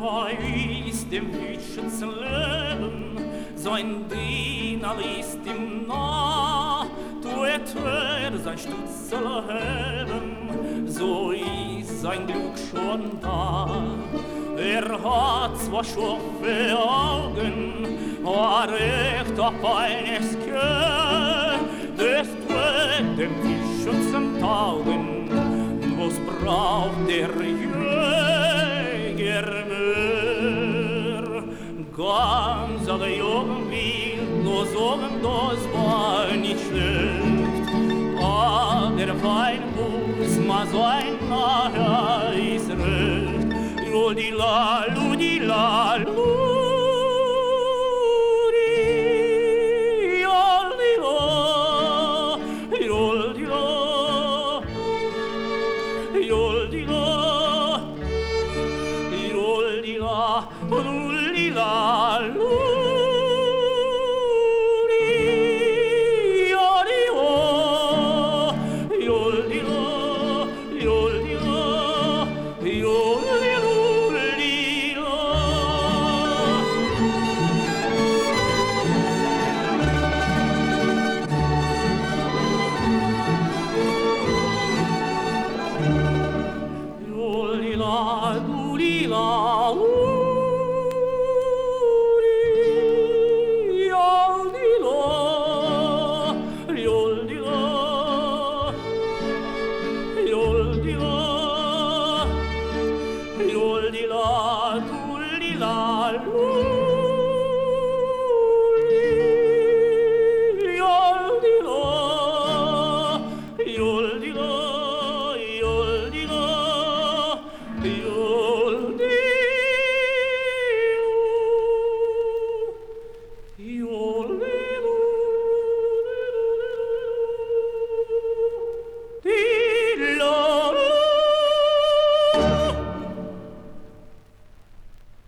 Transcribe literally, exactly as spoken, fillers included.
ist dem Hütschensleben, sein Diener ist ihm nah, tut er sein Stutzel heben, so ist sein Glück schon da. Er hat zwar scharfe Augen, aber echt auf eines Kö, das tut dem Hütschensen taugen, was braucht der Jäger mehr? Ganz alle Jungen will nur sagen, das war nicht schlecht, aber fein muss man sein, nachher ist recht. Ludila, Ludila, Ludi, Ludila, Ludila, Ludila, Ludila, Ludila, Lord,